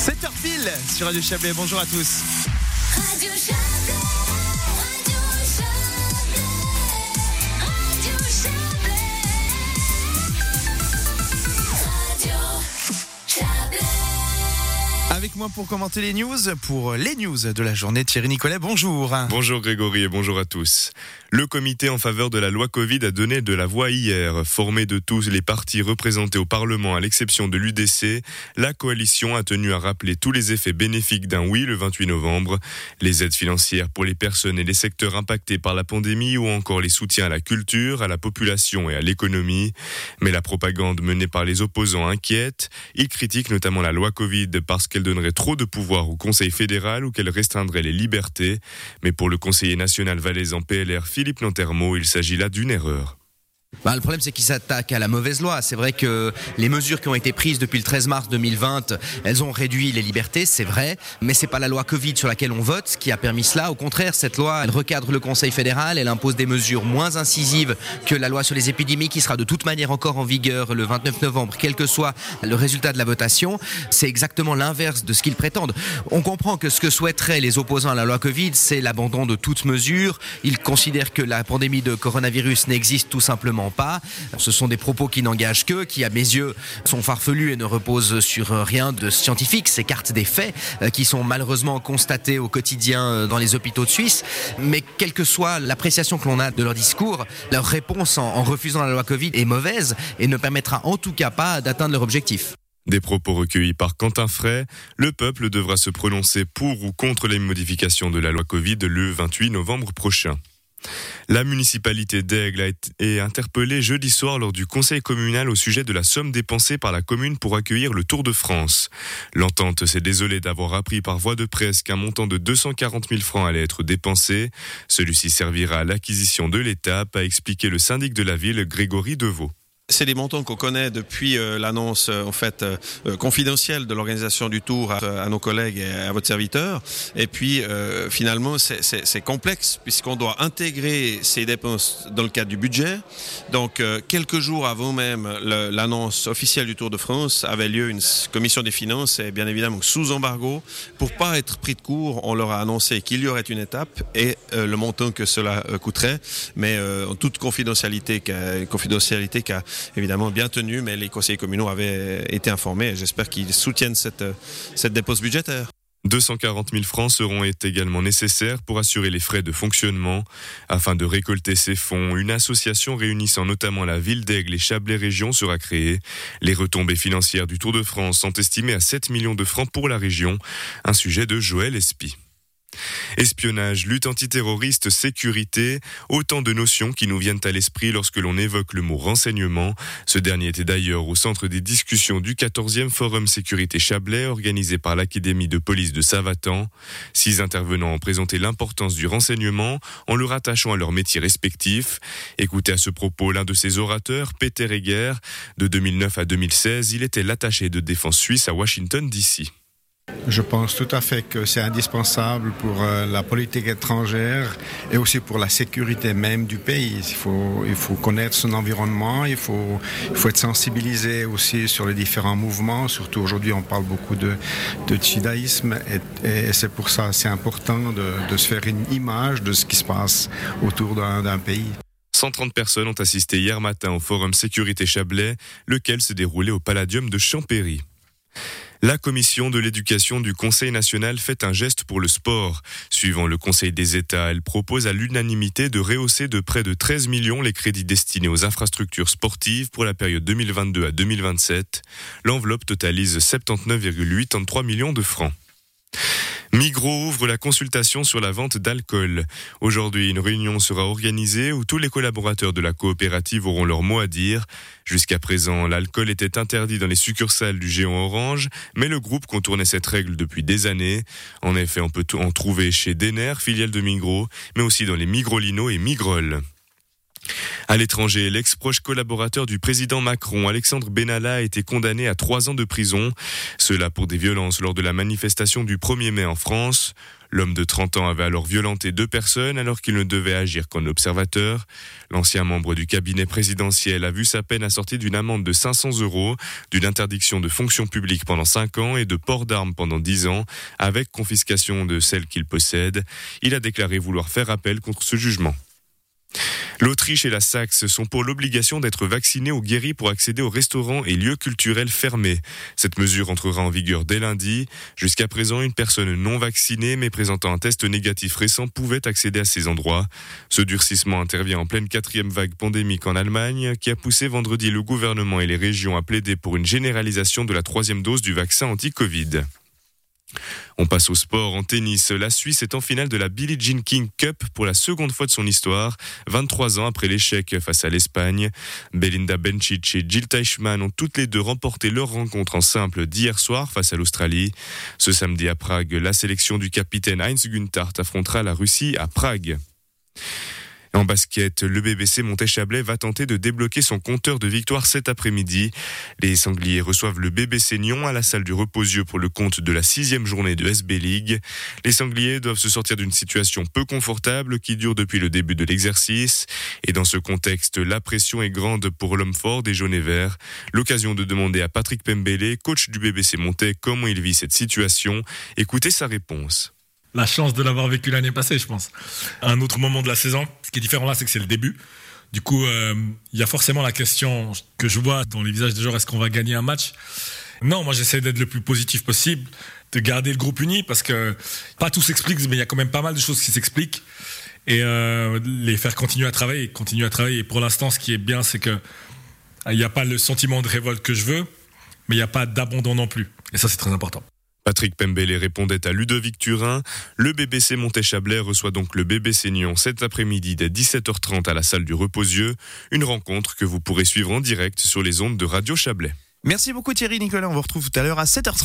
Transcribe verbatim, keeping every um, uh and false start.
sept heures pile sur Radio Chablais. Bonjour à tous. Radio Chablais, Radio Chablais, Radio Chablais, Radio Chablais. Avec moi pour commenter les news, pour les news de la journée, Thierry Nicolet, bonjour. Bonjour Grégory et bonjour à tous. Le comité en faveur de la loi Covid a donné de la voix hier. Formé de tous les partis représentés au Parlement à l'exception de l'U D C, la coalition a tenu à rappeler tous les effets bénéfiques d'un oui le vingt-huit novembre. Les aides financières pour les personnes et les secteurs impactés par la pandémie ou encore les soutiens à la culture, à la population et à l'économie. Mais la propagande menée par les opposants inquiète. Ils critiquent notamment la loi Covid parce qu'elle donnerait trop de pouvoir au Conseil fédéral ou qu'elle restreindrait les libertés. Mais pour le conseiller national valaisan P L R Philippe Lantermeau, il s'agit là d'une erreur. Bah, le problème, c'est qu'ils s'attaquent à la mauvaise loi. C'est vrai que les mesures qui ont été prises depuis le treize mars deux mille vingt, elles ont réduit les libertés, c'est vrai, mais c'est pas la loi Covid sur laquelle on vote qui a permis cela. Au contraire, cette loi, elle recadre le Conseil fédéral, elle impose des mesures moins incisives que la loi sur les épidémies qui sera de toute manière encore en vigueur le vingt-neuf novembre, quel que soit le résultat de la votation. C'est exactement l'inverse de ce qu'ils prétendent. On comprend que ce que souhaiteraient les opposants à la loi Covid, c'est l'abandon de toute mesure. Ils considèrent que la pandémie de coronavirus n'existe tout simplement pas. Ce sont des propos qui n'engagent qu'eux, qui à mes yeux sont farfelus et ne reposent sur rien de scientifique, s'écartent des faits qui sont malheureusement constatés au quotidien dans les hôpitaux de Suisse. Mais quelle que soit l'appréciation que l'on a de leur discours, leur réponse en, en refusant la loi Covid est mauvaise et ne permettra en tout cas pas d'atteindre leur objectif. Des propos recueillis par Quentin Fray, le peuple devra se prononcer pour ou contre les modifications de la loi Covid le vingt-huit novembre prochain. La municipalité d'Aigle a été interpellée jeudi soir lors du conseil communal au sujet de la somme dépensée par la commune pour accueillir le Tour de France. L'entente s'est désolée d'avoir appris par voie de presse qu'un montant de deux cent quarante mille francs allait être dépensé. Celui-ci servira à l'acquisition de l'étape, a expliqué le syndic de la ville, Grégory Deveau. C'est des montants qu'on connaît depuis euh, l'annonce euh, en fait euh, confidentielle de l'organisation du Tour à, à nos collègues et à votre serviteur. Et puis euh, finalement c'est, c'est, c'est complexe puisqu'on doit intégrer ces dépenses dans le cadre du budget. Donc euh, quelques jours avant même le, l'annonce officielle du Tour de France avait lieu une commission des finances et bien évidemment sous embargo. Pour pas être pris de court, on leur a annoncé qu'il y aurait une étape et euh, le montant que cela euh, coûterait, mais euh, en toute confidentialité, qu'a, confidentialité qu'a évidemment bien tenu, mais les conseillers communaux avaient été informés et j'espère qu'ils soutiennent cette, cette dépose budgétaire. deux cent quarante mille francs seront également nécessaires pour assurer les frais de fonctionnement. Afin de récolter ces fonds, une association réunissant notamment la ville d'Aigle et Chablais Région sera créée. Les retombées financières du Tour de France sont estimées à sept millions de francs pour la région. Un sujet de Joël Espy. Espionnage, lutte antiterroriste, sécurité, autant de notions qui nous viennent à l'esprit lorsque l'on évoque le mot renseignement. Ce dernier était d'ailleurs au centre des discussions du quatorzième Forum Sécurité Chablais organisé par l'Académie de police de Savatan. Six intervenants ont présenté l'importance du renseignement en le rattachant à leurs métiers respectifs. Écoutez à ce propos l'un de ses orateurs, Peter Egger. De deux mille neuf à deux mille seize, il était l'attaché de défense suisse à Washington D C. Je pense tout à fait que c'est indispensable pour euh, la politique étrangère et aussi pour la sécurité même du pays. Il faut, il faut connaître son environnement, il faut, il faut être sensibilisé aussi sur les différents mouvements. Surtout aujourd'hui, on parle beaucoup de, de djihadisme et, et c'est pour ça c'est important de, de se faire une image de ce qui se passe autour d'un, d'un pays. cent trente personnes ont assisté hier matin au Forum Sécurité Chablais, lequel s'est déroulé au Palladium de Champéry. La commission de l'éducation du Conseil national fait un geste pour le sport. Suivant le Conseil des États, elle propose à l'unanimité de rehausser de près de treize millions les crédits destinés aux infrastructures sportives pour la période deux mille vingt-deux à deux mille vingt-sept. L'enveloppe totalise soixante-dix-neuf virgule quatre-vingt-treize millions de francs. Migros ouvre la consultation sur la vente d'alcool. Aujourd'hui, une réunion sera organisée où tous les collaborateurs de la coopérative auront leur mot à dire. Jusqu'à présent, l'alcool était interdit dans les succursales du géant Orange, mais le groupe contournait cette règle depuis des années. En effet, on peut en trouver chez Denner, filiale de Migros, mais aussi dans les Migrolino et Migrol. À l'étranger, l'ex-proche collaborateur du président Macron, Alexandre Benalla, a été condamné à trois ans de prison. Cela pour des violences lors de la manifestation du premier mai en France. L'homme de trente ans avait alors violenté deux personnes alors qu'il ne devait agir qu'en observateur. L'ancien membre du cabinet présidentiel a vu sa peine assortie d'une amende de cinq cents euros, d'une interdiction de fonction publique pendant cinq ans et de port d'armes pendant dix ans, avec confiscation de celles qu'il possède. Il a déclaré vouloir faire appel contre ce jugement. L'Autriche et la Saxe sont pour l'obligation d'être vaccinés ou guéris pour accéder aux restaurants et lieux culturels fermés. Cette mesure entrera en vigueur dès lundi. Jusqu'à présent, une personne non vaccinée mais présentant un test négatif récent pouvait accéder à ces endroits. Ce durcissement intervient en pleine quatrième vague pandémique en Allemagne, qui a poussé vendredi le gouvernement et les régions à plaider pour une généralisation de la troisième dose du vaccin anti-Covid. On passe au sport. En tennis, la Suisse est en finale de la Billie Jean King Cup pour la seconde fois de son histoire, vingt-trois ans après l'échec face à l'Espagne. Belinda Bencic et Jill Teichmann ont toutes les deux remporté leur rencontre en simple d'hier soir face à l'Australie. Ce samedi à Prague, la sélection du capitaine Heinz Gunthardt affrontera la Russie à Prague. En basket, le B B C Montet-Chablais va tenter de débloquer son compteur de victoire cet après-midi. Les Sangliers reçoivent le B B C Nyon à la salle du Reposieux pour le compte de la sixième journée de S B League. Les Sangliers doivent se sortir d'une situation peu confortable qui dure depuis le début de l'exercice. Et dans ce contexte, la pression est grande pour l'homme fort des jaunes et verts. L'occasion de demander à Patrick Pembele, coach du B B C Montet, comment il vit cette situation. Écoutez sa réponse. La chance de l'avoir vécu l'année passée, je pense. À un autre moment de la saison. Ce qui est différent là, c'est que c'est le début. Du coup, il euh, y a forcément la question que je vois dans les visages des joueurs, est-ce qu'on va gagner un match ? Non, moi j'essaie d'être le plus positif possible, de garder le groupe uni, parce que pas tout s'explique, mais il y a quand même pas mal de choses qui s'expliquent. Et euh, les faire continuer à travailler, continuer à travailler. Et pour l'instant, ce qui est bien, c'est que il n'y a pas le sentiment de révolte que je veux, mais il n'y a pas d'abandon non plus. Et ça, c'est très important. Patrick Pembele répondait à Ludovic Turin. Le B B C Montet-Chablais reçoit donc le B B C Nyon cet après-midi dès dix-sept heures trente à la salle du Reposieux. Une rencontre que vous pourrez suivre en direct sur les ondes de Radio Chablais. Merci beaucoup Thierry Nicolas, on vous retrouve tout à l'heure à sept heures trente.